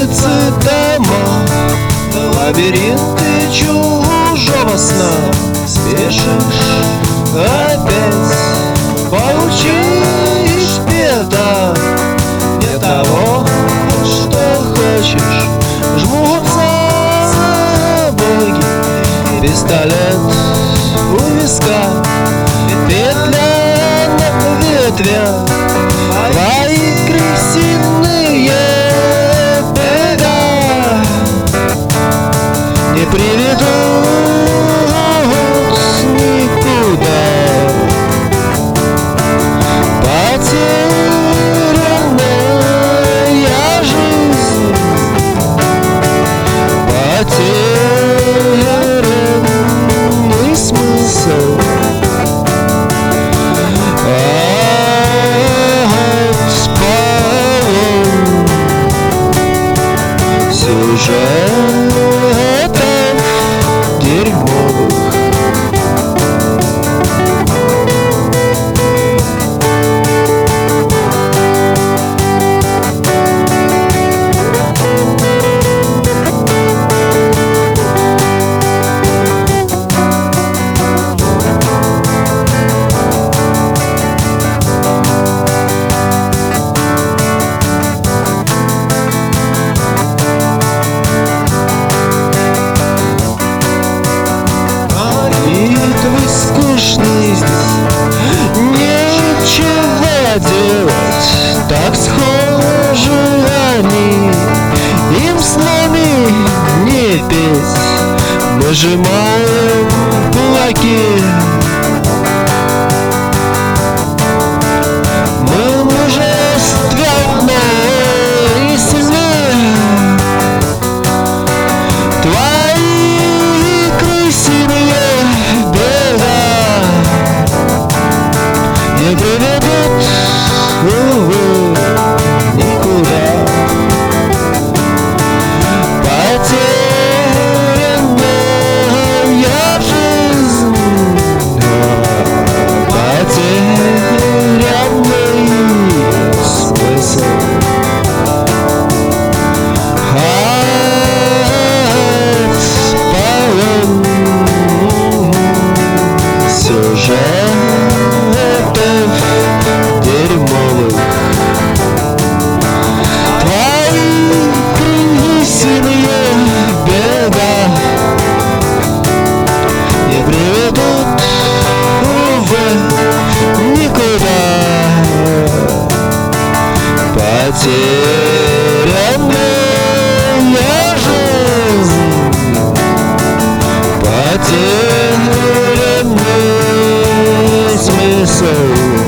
улицы, дома, лабиринты чужого сна. Спешишь опять, получишь беда. Не того, что хочешь, жмутся боги. Пистолет у виска, петля на ветвях. Твои крысиные бега не приведут никуда. Потерянная жизнь, потерянный смысл. Сюжетов дерьмовых. Скучные здесь, нечего делать, так схожи они, им с нами не петь. Мы сжимаем кулаки, мы мужественно и сильны. Твои крысиные не приведут, увы, никуда. Потерянная жизнь, потерянный смысл. Полон сюжетов дерьмовых. Твои крысиные бега не приведут, увы, никуда. Потерянная жизнь, потерянный смысл.